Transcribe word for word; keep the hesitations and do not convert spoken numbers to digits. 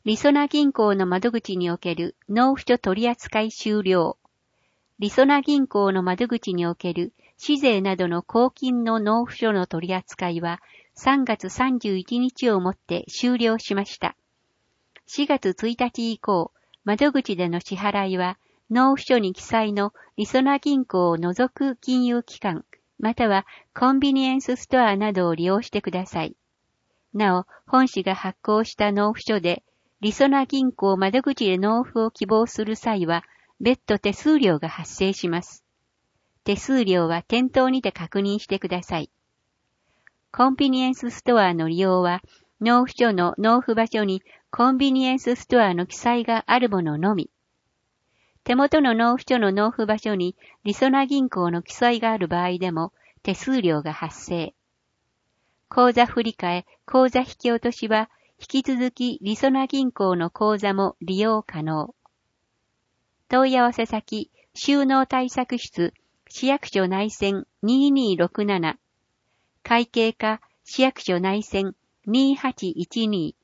りそな銀行の窓口における納付書取扱い終了。りそな銀行の窓口における市税などの公金の納付書の取扱いはさんがつさんじゅういちにちをもって終了しました。しがつついたち以降、窓口での支払いは納付書に記載のりそな銀行を除く金融機関、またはコンビニエンスストアなどを利用してください。なお、本市が発行した納付書で、りそな銀行窓口で納付を希望する際は、別途手数料が発生します。手数料は店頭にて確認してください。コンビニエンスストアの利用は、納付書の納付場所にコンビニエンスストアの記載があるもののみ。手元の納付書の納付場所にりそな銀行の記載がある場合でも手数料が発生。口座振替、口座引き落としは引き続きりそな銀行の口座も利用可能。問い合わせ先、収納対策室、市役所内線にーにーろくなな、会計課、市役所内線にーはちいちに